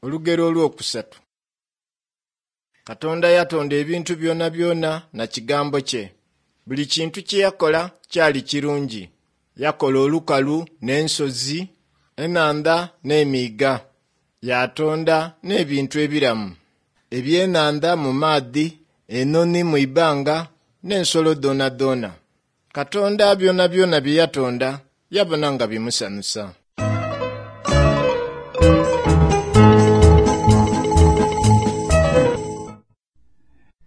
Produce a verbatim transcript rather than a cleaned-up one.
Olugero olwokusatu. Katonda yatonda ebintu byonna byonna na kigambo kye. Buli kintu kye yakola kyali kirungi. Yakola olukalu n'ensozi, enanda n'emiiga. Yatonda n'ebintu ebiramu. Ebyenanda mu maadhi, enoni mu ibanga, n'ensolo dona dona. Katonda byonna byonna bye yatonda yabona nga bimusanusa.